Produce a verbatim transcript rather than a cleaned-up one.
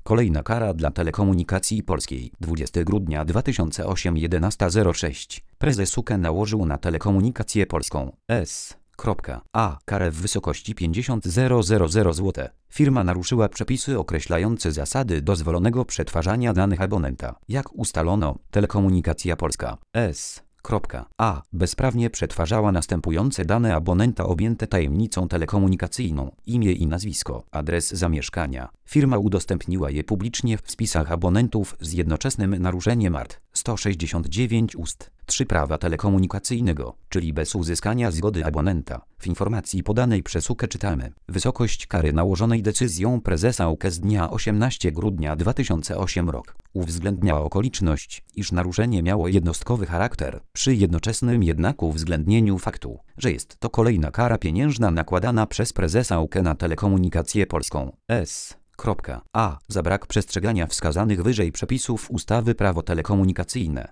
Kolejna kara dla Telekomunikacji Polskiej. dwudziestego grudnia dwa tysiące ósmego jedenasta zero sześć. Prezes U K E nałożył na Telekomunikację Polską S. A. karę w wysokości pięćdziesiąt tysięcy złotych. Firma naruszyła przepisy określające zasady dozwolonego przetwarzania danych abonenta. Jak ustalono, Telekomunikacja Polska S. A. bezprawnie przetwarzała następujące dane abonenta objęte tajemnicą telekomunikacyjną: imię i nazwisko, adres zamieszkania. Firma udostępniła je publicznie w spisach abonentów z jednoczesnym naruszeniem art. sto sześćdziesiąt dziewięć ust. trzy Prawa telekomunikacyjnego, czyli bez uzyskania zgody abonenta. W informacji podanej przez U K E czytamy: wysokość kary nałożonej decyzją prezesa U K E z dnia osiemnastego grudnia dwa tysiące ósmego roku uwzględnia okoliczność, iż naruszenie miało jednostkowy charakter, przy jednoczesnym jednak uwzględnieniu faktu, że jest to kolejna kara pieniężna nakładana przez prezesa U K E na Telekomunikację Polską S. A. za brak przestrzegania wskazanych wyżej przepisów ustawy Prawo telekomunikacyjne.